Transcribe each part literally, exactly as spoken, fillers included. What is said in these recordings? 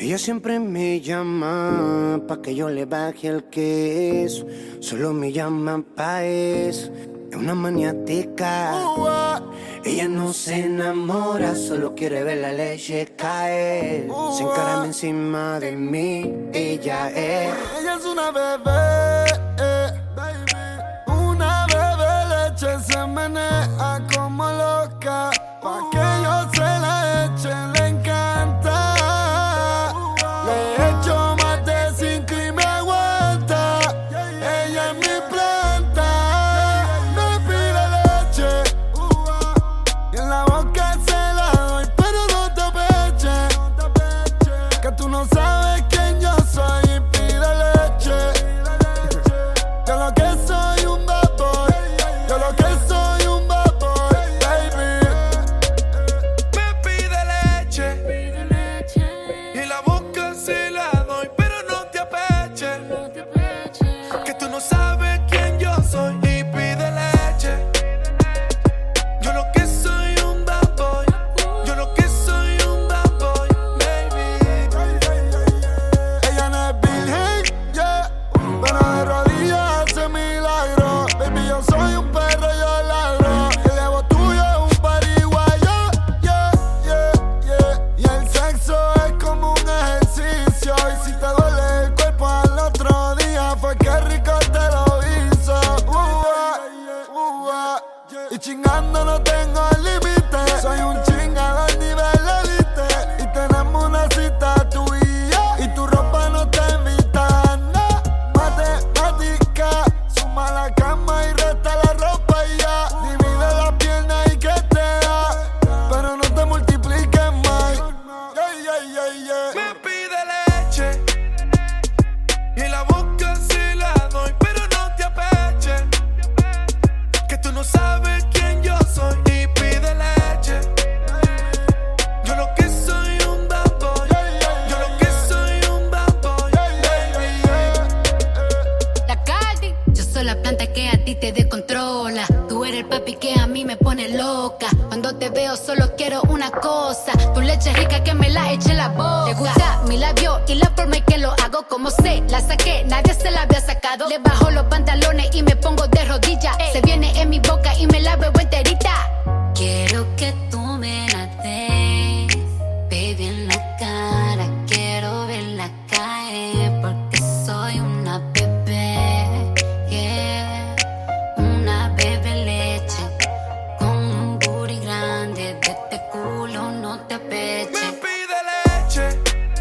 Ella siempre me llama pa' que yo le baje el queso. Solo me llama pa' eso. Es una maniática. Ella no se enamora, solo quiere ver la leche caer. Se encarama encima de mí, ella es. Ella es una bebé, eh, baby. Una bebé leche se menea como loca. Pa' que yo se la eche, le encanta. Le echo más de cinco y me aguanta. Ella es mi planta. Me pide leche y en la boca se la doy, pero no te apeches, que tú no sabes quién yo soy y pide leche. Yo lo que soy un bad boy, yo lo que soy un bad boy, baby. Me pide leche y la boca se la doy, pero no te apeches, que tú no sabes quién yo soy y pide leche. Yo lo que soy un bad boy, yo lo que soy un bad boy, baby. Ella no es virgen, yeah, pero de rodillas hace milagro. Baby, yo soy un perro, yo ladro. El ego tuyo es un pariguayo, yeah, yeah, yeah. Y el sexo es como un ejercicio. Y si te duele el cuerpo al otro día, fue que rico te lo hizo. Uh, uh, uh, uh. Y chingando no tengo límite. Soy un chingador nivel elite. Y tenemos una cita tú y yo. Y tu ropa no te invita a nada. Matemática, suma la cama y resta la ropa y ya. Divide la pierna y que te da, pero no te multipliques más. Yeah, yeah, yeah, yeah. Me pide leche y la boca se la doy, pero no te apeches, que tú no sabes quién yo soy y pide leche. Yo lo que soy un bad boy, yo lo que soy un bad boy, baby. La Cardi, yo soy la planta que a ti te descontrola. Tú eres el papi que a mí me pone loca. Cuando te veo solo quiero una cosa, tu leche rica que me la eche en la boca. Te gusta mi labio y la forma en que lo hago, como sé, la saqué, nadie se la había sacado. Le bajo los pantalones y me pongo de rodillas. Se viene en mi boca y me la bebo enterita. Quiero que tú me la des, baby, en la cara. Quiero verla caer porque soy una bebé, yeah. Una bebé leche con un booty grande. De este culo no te Me apeches. pide leche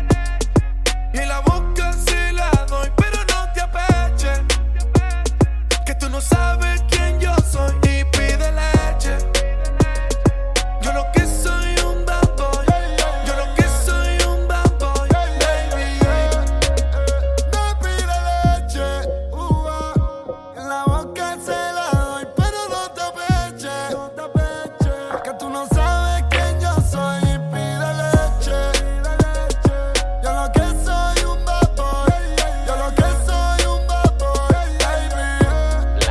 y la boca se la doy, pero no te apeches, que tú no sabes quién yo soy y pide leche. Yo lo que soy un bad boy, yo lo que soy un bad boy, baby. Me pide leche, uh, uh. En la boca se la doy, pero no te apeches, no te apeches, que tú no sabes quién yo soy y pide leche. Yo lo que soy un bad boy, yo lo que soy un bad boy, baby.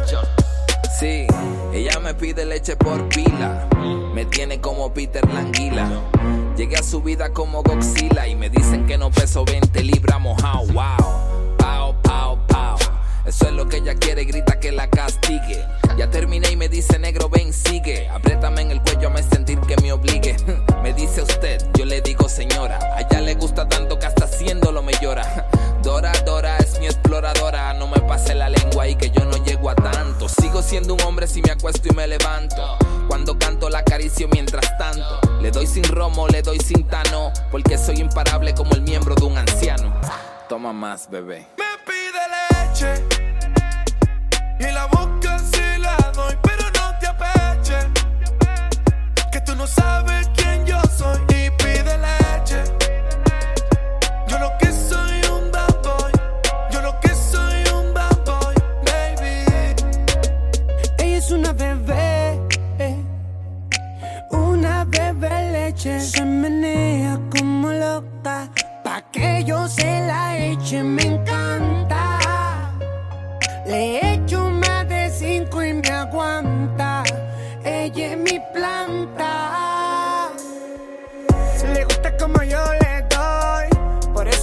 Sí, ella me pide leche por pila. Me tiene como Peter Languila. Llegué a su vida como Godzilla y me dicen que no peso veinte libras mojado. Wow, pao, pao, pao. Eso es lo que ella quiere, grita que la castigue. Ya terminé y me dice negro ven sigue. Apriétame en el cuello, me sentir que me obligue. Me dice usted, yo le digo señora. A ella le gusta tanto que hasta haciéndolo me llora. Dora, Dora es mi exploradora. No me pase la lengua y que yo no llego a tanto. Sigo siendo un hombre si me acuesto y me levanto. Cuando canto la acaricio mientras tanto. Le doy sin romo, le doy sin tano, porque soy imparable como el miembro de un anciano. Toma más, bebé. Me pide leche y la boca se la doy, pero no te apeches, que tú no sabes quién yo soy y pide leche. Yo lo que soy un bad boy, yo lo que soy un bad boy, baby. Ella es una bebé, eh, una bebé leche. Se menea como loca, pa' que yo se la eche, me encanta. Le echo más de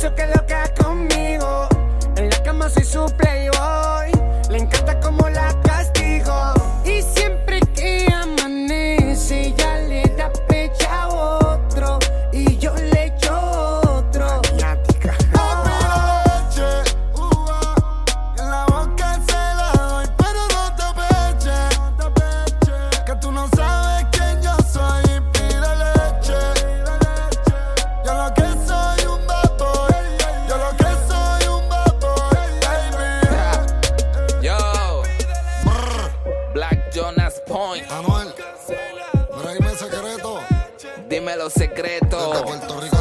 eso que loca conmigo. En la cama soy su playboy. Le encanta como la castigo. Y siempre que amanece, ella le da pecha a otro. Y yo le echo otro. Maniática. Anuel, pero dime el secreto. Dime los secretos. Desde Puerto Rico